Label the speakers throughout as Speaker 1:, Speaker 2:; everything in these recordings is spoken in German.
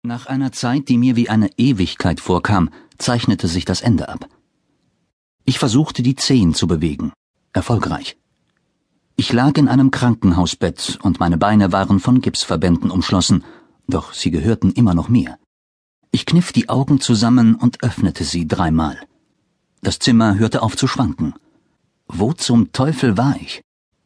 Speaker 1: Nach einer Zeit, die mir wie eine Ewigkeit vorkam, zeichnete sich das Ende ab. Ich versuchte, die Zehen zu bewegen. Erfolgreich. Ich lag in einem Krankenhausbett und meine Beine waren von Gipsverbänden umschlossen, doch sie gehörten immer noch mir. Ich kniff die Augen zusammen und öffnete sie 3-mal. Das Zimmer hörte auf zu schwanken. Wo zum Teufel war ich?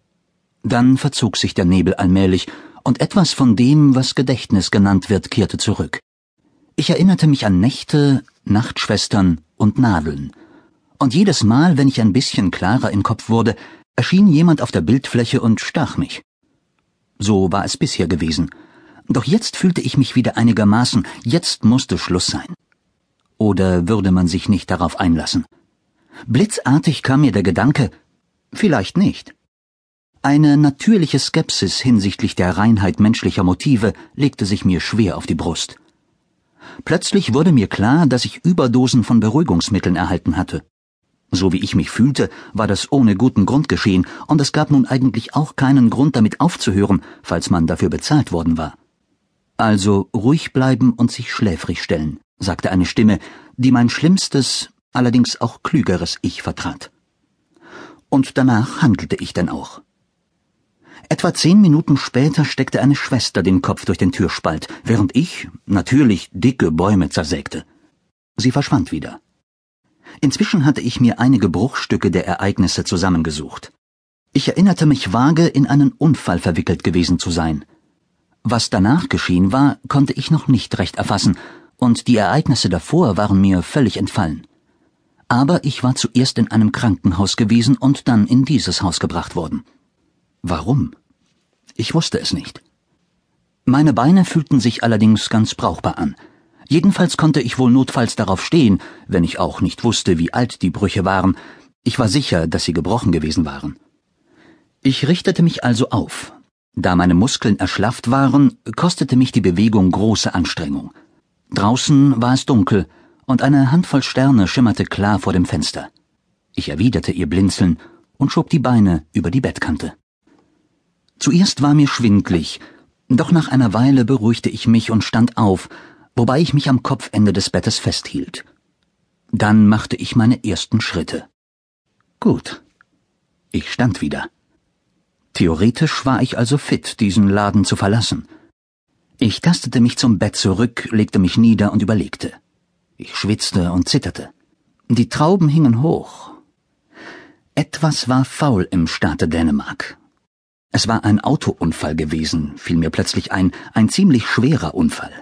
Speaker 1: Dann verzog sich der Nebel allmählich, und etwas von dem, was Gedächtnis genannt wird, kehrte zurück. Ich erinnerte mich an Nächte, Nachtschwestern und Nadeln. Und jedes Mal, wenn ich ein bisschen klarer im Kopf wurde, erschien jemand auf der Bildfläche und stach mich. So war es bisher gewesen. Doch jetzt fühlte ich mich wieder einigermaßen, jetzt musste Schluss sein. Oder würde man sich nicht darauf einlassen? Blitzartig kam mir der Gedanke, vielleicht nicht. Eine natürliche Skepsis hinsichtlich der Reinheit menschlicher Motive legte sich mir schwer auf die Brust. Plötzlich wurde mir klar, dass ich Überdosen von Beruhigungsmitteln erhalten hatte. So wie ich mich fühlte, war das ohne guten Grund geschehen, und es gab nun eigentlich auch keinen Grund, damit aufzuhören, falls man dafür bezahlt worden war. Also ruhig bleiben und sich schläfrig stellen, sagte eine Stimme, die mein schlimmstes, allerdings auch klügeres Ich vertrat. Und danach handelte ich denn auch. Etwa 10 Minuten später steckte eine Schwester den Kopf durch den Türspalt, während ich, natürlich, dicke Bäume zersägte. Sie verschwand wieder. Inzwischen hatte ich mir einige Bruchstücke der Ereignisse zusammengesucht. Ich erinnerte mich vage, in einen Unfall verwickelt gewesen zu sein. Was danach geschehen war, konnte ich noch nicht recht erfassen, und die Ereignisse davor waren mir völlig entfallen. Aber ich war zuerst in einem Krankenhaus gewesen und dann in dieses Haus gebracht worden. Warum? Ich wusste es nicht. Meine Beine fühlten sich allerdings ganz brauchbar an. Jedenfalls konnte ich wohl notfalls darauf stehen, wenn ich auch nicht wusste, wie alt die Brüche waren. Ich war sicher, dass sie gebrochen gewesen waren. Ich richtete mich also auf. Da meine Muskeln erschlafft waren, kostete mich die Bewegung große Anstrengung. Draußen war es dunkel, und eine Handvoll Sterne schimmerte klar vor dem Fenster. Ich erwiderte ihr Blinzeln und schob die Beine über die Bettkante. Zuerst war mir schwindlig, doch nach einer Weile beruhigte ich mich und stand auf, wobei ich mich am Kopfende des Bettes festhielt. Dann machte ich meine ersten Schritte. Gut. Ich stand wieder. Theoretisch war ich also fit, diesen Laden zu verlassen. Ich tastete mich zum Bett zurück, legte mich nieder und überlegte. Ich schwitzte und zitterte. Die Trauben hingen hoch. Etwas war faul im Staate Dänemark. Es war ein Autounfall gewesen, fiel mir plötzlich ein ziemlich schwerer Unfall.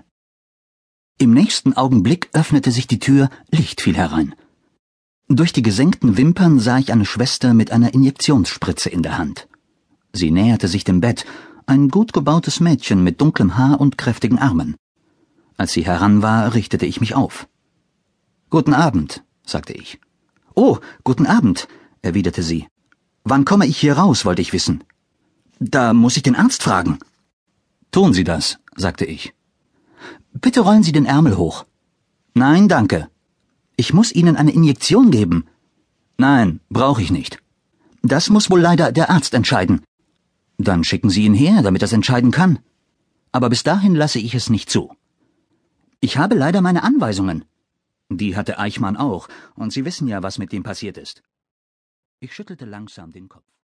Speaker 1: Im nächsten Augenblick öffnete sich die Tür, Licht fiel herein. Durch die gesenkten Wimpern sah ich eine Schwester mit einer Injektionsspritze in der Hand. Sie näherte sich dem Bett, ein gut gebautes Mädchen mit dunklem Haar und kräftigen Armen. Als sie heran war, richtete ich mich auf. »Guten Abend«, sagte ich. »Oh, guten Abend«, erwiderte sie. »Wann komme ich hier raus, wollte ich wissen.« »Da muss ich den Arzt fragen.« »Tun Sie das«, sagte ich. »Bitte rollen Sie den Ärmel hoch.« »Nein, danke.« »Ich muss Ihnen eine Injektion geben.« »Nein, brauche ich nicht.« »Das muss wohl leider der Arzt entscheiden.« »Dann schicken Sie ihn her, damit er es entscheiden kann. Aber bis dahin lasse ich es nicht zu.« »Ich habe leider meine Anweisungen.« »Die hatte Eichmann auch, und Sie wissen ja, was mit dem passiert ist.« Ich schüttelte langsam den Kopf.